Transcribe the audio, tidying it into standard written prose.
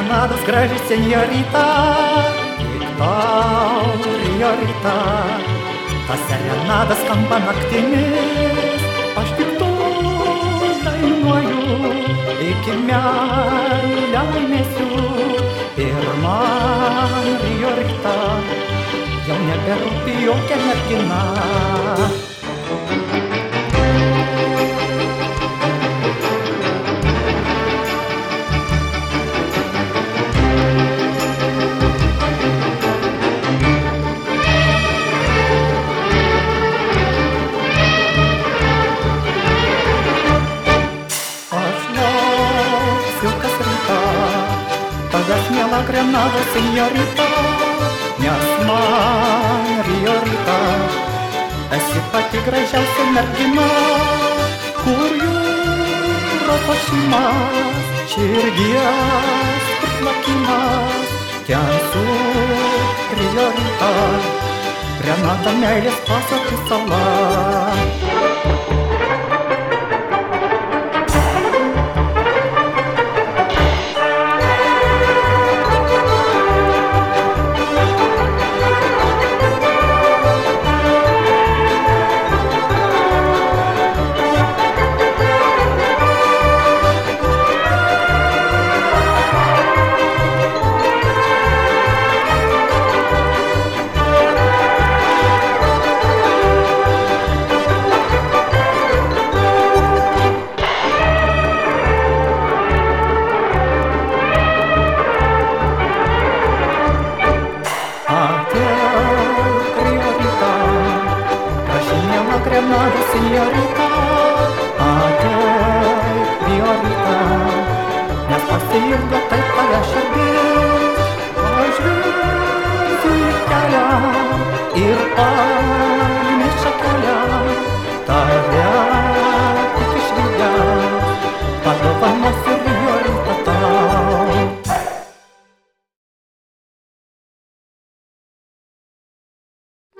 serenadas graži senjorita, tik tau, Riorita. Tas serenadas skamba naktimis, aš tik tu dainuoju iki meilę laimėsiu. Ir man, Riorita, jau neberūpi jokia mergina. Tavęs miela Grenada, senjorita, nes man, Riorita, esi pati gražiausia mergina, kur jūros ošimas, širdies priplakimas, ten su Riorita, Grenada meilės pasakų sala.